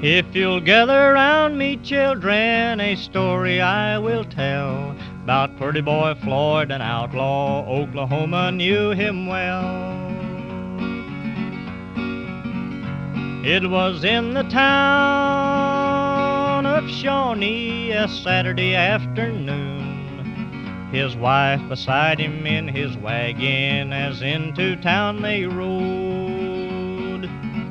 If you'll gather round me, children, a story I will tell, 'bout pretty boy Floyd, an outlaw, Oklahoma knew him well. It was in the town of Shawnee, a Saturday afternoon, his wife beside him in his wagon, as into town they rode.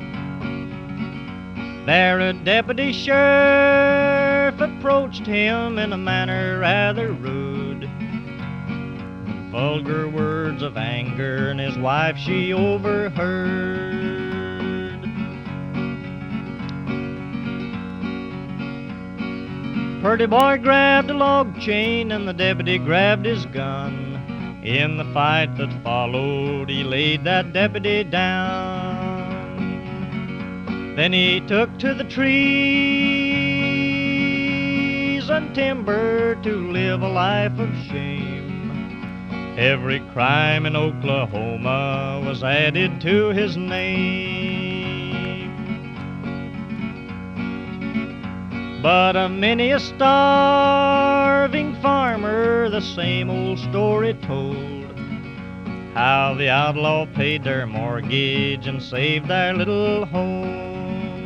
There a deputy sheriff approached him in a manner rather rude, vulgar words of anger, and his wife she overheard. Purdy boy grabbed a log chain and the deputy grabbed his gun. In the fight that followed, he laid that deputy down. Then he took to the trees and timber to live a life of shame. Every crime in Oklahoma was added to his name. But many a starving farmer the same old story told, how the outlaw paid their mortgage and saved their little homes.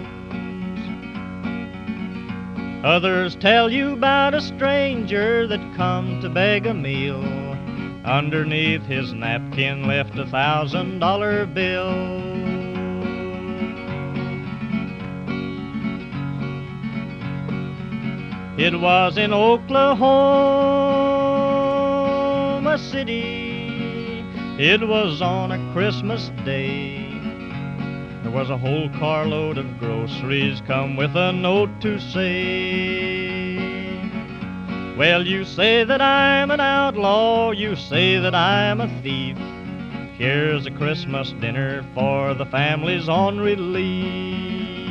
Others tell you about a stranger that come to beg a meal. Underneath his napkin left $1,000 bill. It was in Oklahoma City, it was on a Christmas day. There was a whole carload of groceries come with a note to say, well, you say that I'm an outlaw, you say that I'm a thief. Here's a Christmas dinner for the families on relief.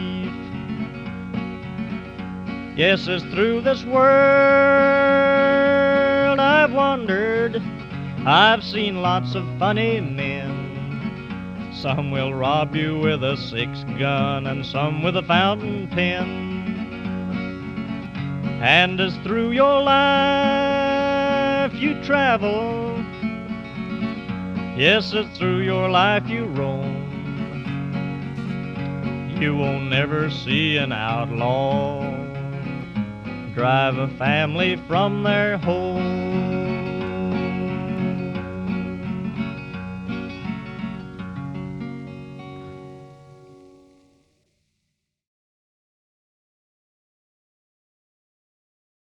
Yes, as through this world I've wandered, I've seen lots of funny men. Some will rob you with a 6-gun and some with a fountain pen. And as through your life you travel, yes, as through your life you roam, you won't never see an outlaw drive a family from their home.